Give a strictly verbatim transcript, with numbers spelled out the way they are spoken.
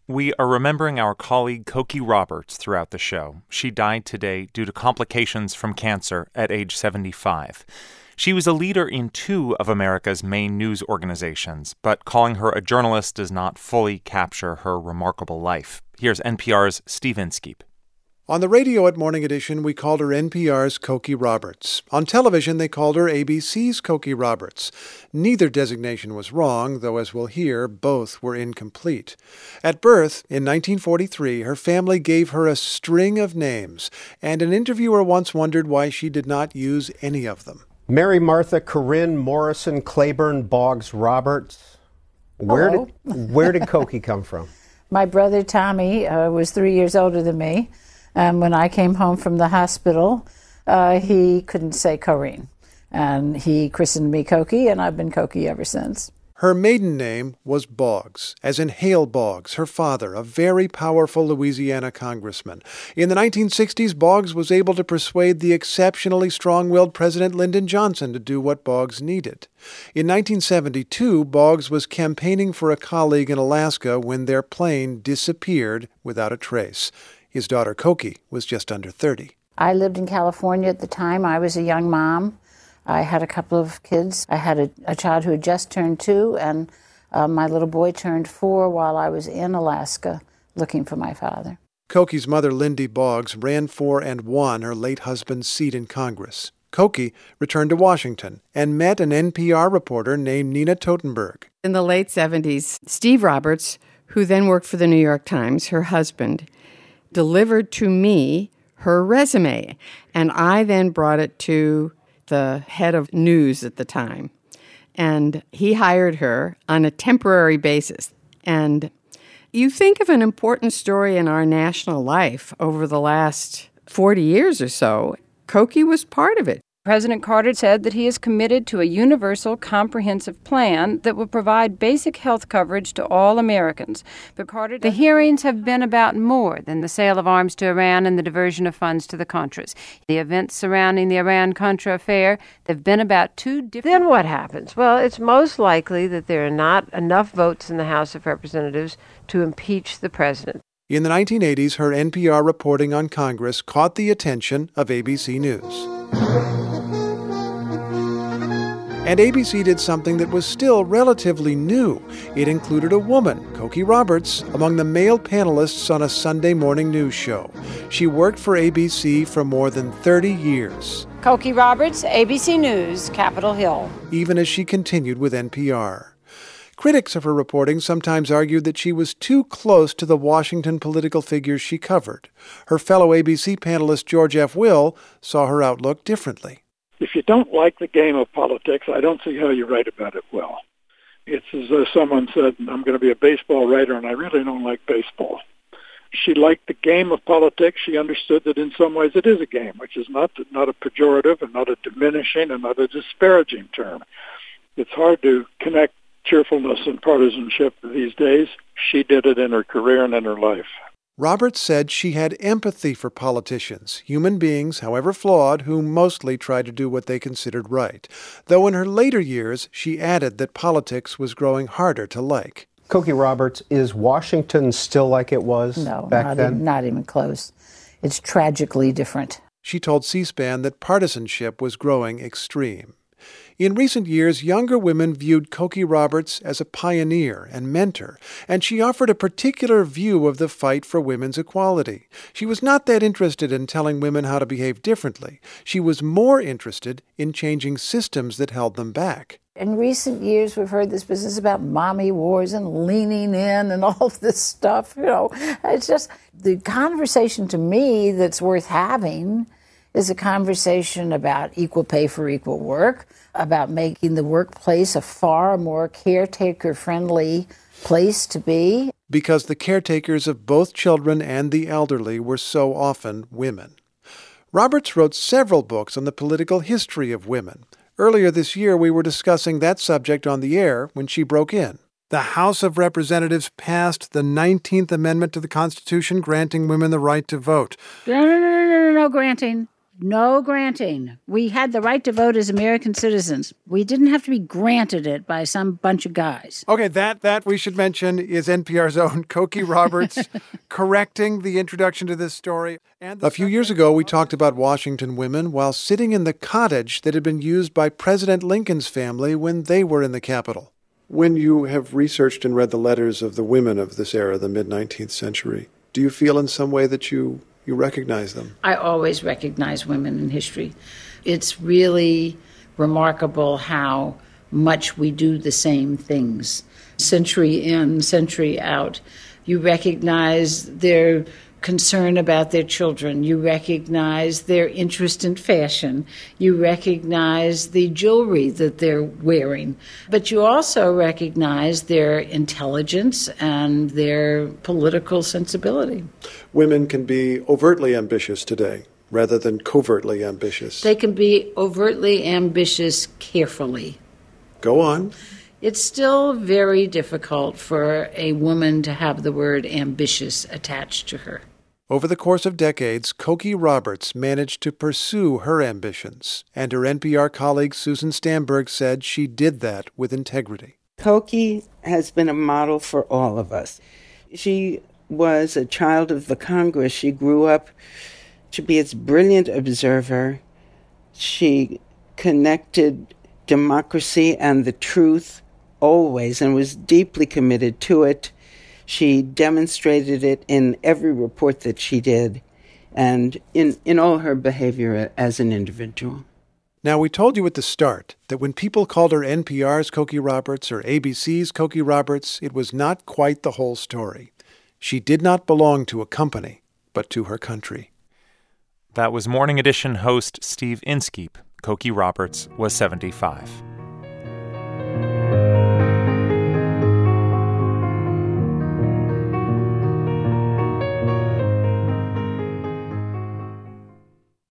We are remembering our colleague Cokie Roberts throughout the show. She died today due to complications from cancer at age seventy-five. She was a leader in two of America's main news organizations, but calling her a journalist does not fully capture her remarkable life. Here's N P R's Steve Inskeep. On the radio at Morning Edition, we called her N P R's Cokie Roberts. On television, they called her A B C's Cokie Roberts. Neither designation was wrong, though as we'll hear, both were incomplete. At birth, in nineteen forty-three, her family gave her a string of names, and an interviewer once wondered why she did not use any of them. Mary Martha Corinne Morrison Claiborne Boggs Roberts. Where Hello. did where did Cokie come from? My brother Tommy uh, was three years older than me. And when I came home from the hospital, uh, he couldn't say Corinne. And he christened me Cokie, and I've been Cokie ever since. Her maiden name was Boggs, as in Hale Boggs, her father, a very powerful Louisiana congressman. In the nineteen sixties, Boggs was able to persuade the exceptionally strong-willed President Lyndon Johnson to do what Boggs needed. In nineteen seventy-two, Boggs was campaigning for a colleague in Alaska when their plane disappeared without a trace. His daughter, Cokie, was just under thirty. I lived in California at the time. I was a young mom. I had a couple of kids. I had a, a child who had just turned two, and uh, my little boy turned four while I was in Alaska looking for my father. Cokie's mother, Lindy Boggs, ran for and won her late husband's seat in Congress. Cokie returned to Washington and met an N P R reporter named Nina Totenberg. In the late seventies, Steve Roberts, who then worked for the New York Times, her husband, delivered to me her resume, and I then brought it to the head of news at the time, and he hired her on a temporary basis. And you think of an important story in our national life over the last forty years or so, Cokie was part of it. President Carter said that he is committed to a universal, comprehensive plan that will provide basic health coverage to all Americans. But Carter, the hearings have been about more than the sale of arms to Iran and the diversion of funds to the Contras. The events surrounding the Iran-Contra affair, they've been about two different... Then what happens? Well, it's most likely that there are not enough votes in the House of Representatives to impeach the president. In the nineteen eighties, her N P R reporting on Congress caught the attention of A B C News. And A B C did something that was still relatively new. It included a woman, Cokie Roberts, among the male panelists on a Sunday morning news show. She worked for A B C for more than thirty years. Cokie Roberts, A B C News, Capitol Hill. Even as she continued with N P R. Critics of her reporting sometimes argued that she was too close to the Washington political figures she covered. Her fellow A B C panelist George F. Will saw her outlook differently. If you don't like the game of politics, I don't see how you write about it well. It's as though someone said, I'm going to be a baseball writer, and I really don't like baseball. She liked the game of politics. She understood that in some ways it is a game, which is not, not a pejorative and not a diminishing and not a disparaging term. It's hard to connect cheerfulness and partisanship these days. She did it in her career and in her life. Roberts said she had empathy for politicians, human beings, however flawed, who mostly try to do what they considered right. Though in her later years, she added that politics was growing harder to like. Cokie Roberts, is Washington still like it was no, back not then? Even, not even close. It's tragically different. She told C-SPAN that partisanship was growing extreme. In recent years, younger women viewed Cokie Roberts as a pioneer and mentor, and she offered a particular view of the fight for women's equality. She was not that interested in telling women how to behave differently. She was more interested in changing systems that held them back. In recent years, we've heard this business about mommy wars and leaning in and all of this stuff. You know, it's just the conversation to me that's worth having is a conversation about equal pay for equal work, about making the workplace a far more caretaker-friendly place to be. Because the caretakers of both children and the elderly were so often women. Roberts wrote several books on the political history of women. Earlier this year, we were discussing that subject on the air when she broke in. The House of Representatives passed the nineteenth Amendment to the Constitution, granting women the right to vote. No, no, no, no, no, no, granting. No granting. We had the right to vote as American citizens. We didn't have to be granted it by some bunch of guys. Okay, that that we should mention is N P R's own Cokie Roberts correcting the introduction to this story. And a few years ago, we talked about Washington women while sitting in the cottage that had been used by President Lincoln's family when they were in the Capitol. When you have researched and read the letters of the women of this era, the mid-nineteenth century, do you feel in some way that you You recognize them? I always recognize women in history. It's really remarkable how much we do the same things. Century in, century out. You recognize their concern about their children. You recognize their interest in fashion. You recognize the jewelry that they're wearing. But you also recognize their intelligence and their political sensibility. Women can be overtly ambitious today rather than covertly ambitious. They can be overtly ambitious carefully. Go on. It's still very difficult for a woman to have the word ambitious attached to her. Over the course of decades, Cokie Roberts managed to pursue her ambitions, and her N P R colleague Susan Stamberg said she did that with integrity. Cokie has been a model for all of us. She was a child of the Congress. She grew up to be its brilliant observer. She connected democracy and the truth always and was deeply committed to it. She demonstrated it in every report that she did and in, in all her behavior as an individual. Now, we told you at the start that when people called her N P R's Cokie Roberts or A B C's Cokie Roberts, it was not quite the whole story. She did not belong to a company, but to her country. That was Morning Edition host Steve Inskeep. Cokie Roberts was seventy-five.